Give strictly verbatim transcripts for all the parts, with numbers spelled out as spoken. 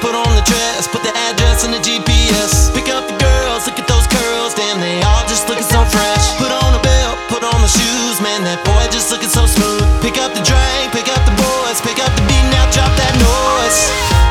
put on the dress, put the address in the G P S. Pick up the girls, look at those curls, damn, they all just looking so fresh. Put on a belt, put on the shoes, man, that boy just looking so smooth. Pick up the drink, pick up the boys, pick up the beat, now drop that noise.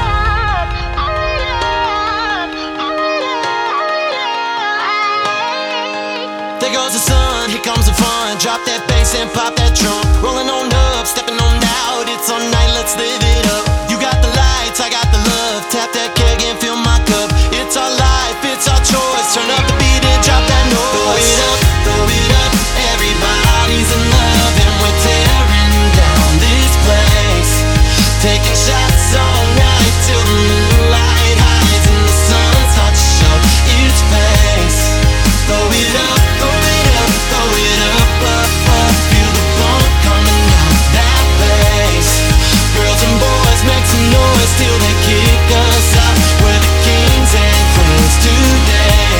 There goes the sun, here comes the fun. Drop that bass and pop that trunk. Rolling on up, stepping on out. It's all night, let's live it up. You got the lights, I got the love. Tap that keg and fill my cup. It's our life, it's our choice. Turn up the beat and drop that noise. Throw it up, throw it up. Everybody's in love and we're tearing down this place. Taking shots all night till the moonlight hides and the sun's hot to show its face. Throw it up. Till they kick us out, we're the kings and queens today.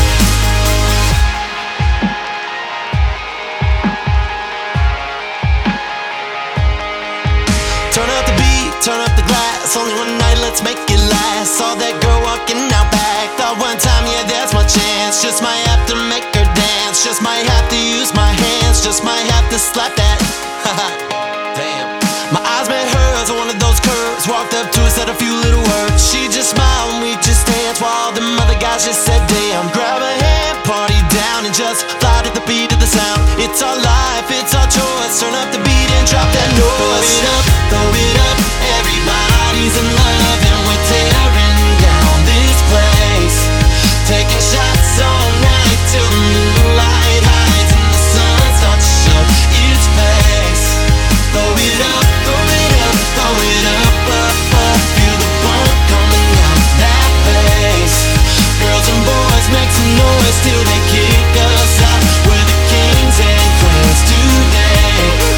Turn up the beat, turn up the glass. Only one night, let's make it last. Saw that girl walking out back. Thought one time, yeah, that's my chance. Just might have to make her dance. Just might have to use my hands. Just might have to slap that. Damn. My eyes met hers on one of those curves. Walked up to her, said a few little words. She just smiled and we just danced while them other guys just said damn. Grab a hand, party down and just fly to the beat of the sound. It's our life, it's our choice. Turn up the beat and drop that noise. Throw it up, throw it up. Everybody's in love and we're tearing down this place. Taking shots all night till the moonlight hides and the sun starts to show its face. Throw it up, throw it up, throw it up, up, up. Feel the bump coming out that bass. Girls and boys make some noise till they kick us out. We're the kings and queens today.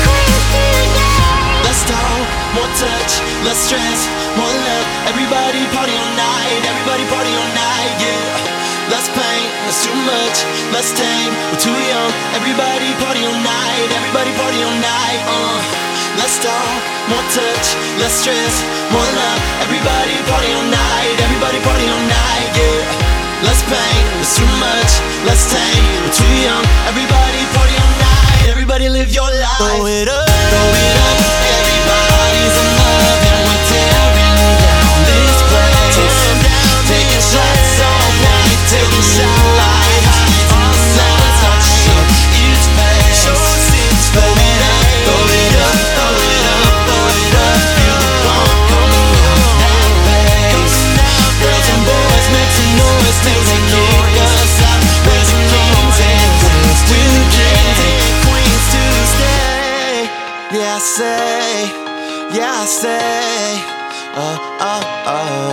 Let's talk, more touch, less stress, more love. Everybody party all night, everybody party all night, yeah. Less pain, that's too much, less tame, we're too young. Everybody party all night, everybody party all night, uh. Less talk, more touch, less stress, more love. Everybody party all night, everybody party all night, yeah. Less pain, that's too much, less tame, we're too young. Everybody party all night, everybody live your life. Throw it up, throw it up. Everybody's in love and we're tearing down this place. Taking shots all night, taking shots light highs and the sun's hot to show its face. Throw it up, throw it up, throw it up, throw it up. Feel the bump coming out that bass. Girls and boys make some noise till they kick us out. We're the kings and queens to stay. Yeah, I say, yeah, I say, uh, uh, uh.